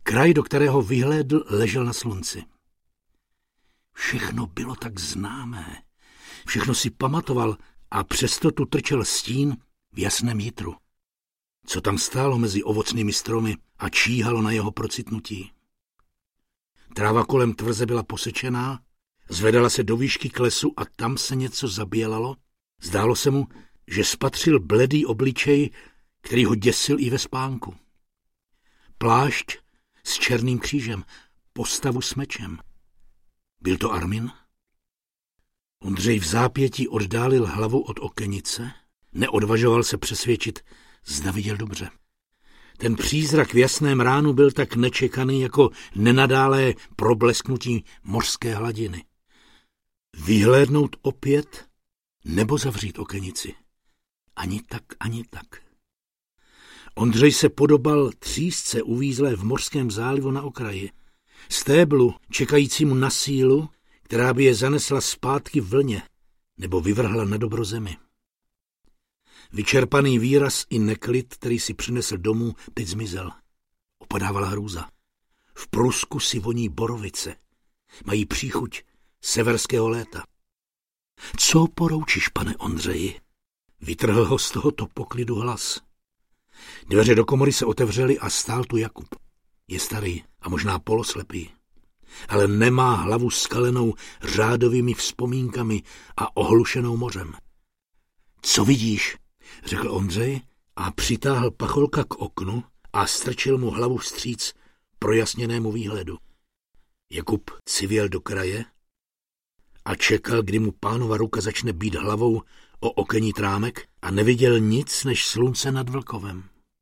Kraj, do kterého vyhlédl, ležel na slunci. Všechno bylo tak známé. Všechno si pamatoval a přesto tu trčel stín v jasném jitru. Co tam stálo mezi ovocnými stromy a číhalo na jeho procitnutí? Tráva kolem tvrze byla posečená, zvedala se do výšky k lesu a tam se něco zabělalo. Zdálo se mu, že spatřil bledý obličej, který ho děsil i ve spánku. Plášť s černým křížem, postavu s mečem. Byl to Armin? Ondřej v zápětí oddálil hlavu od okenice, neodvažoval se přesvědčit, zda viděl dobře. Ten přízrak v jasném ránu byl tak nečekaný jako nenadálé problesknutí mořské hladiny. Vyhlédnout opět nebo zavřít okenici. Ani tak, ani tak. Ondřej se podobal třísce uvízlé v mořském zálivu na okraji. Stéblu, čekajícímu na sílu, která by je zanesla zpátky vlně nebo vyvrhla na dobro zemi. Vyčerpaný výraz i neklid, který si přinesl domů, teď zmizel. Opadávala hrůza. V prusku si voní borovice. Mají příchuť severského léta. Co poroučíš, pane Ondřeji? Vytrhl ho z tohoto poklidu hlas. Dveře do komory se otevřely a stál tu Jakub. Je starý a možná poloslepý, ale nemá hlavu skalenou řádovými vzpomínkami a ohlušenou mořem. Co vidíš? Řekl Ondřej a přitáhl pacholka k oknu a strčil mu hlavu vstříc projasněnému výhledu. Jakub civěl do kraje a čekal, kdy mu pánova ruka začne bít hlavou o okenní trámek a neviděl nic než slunce nad Vlkovem.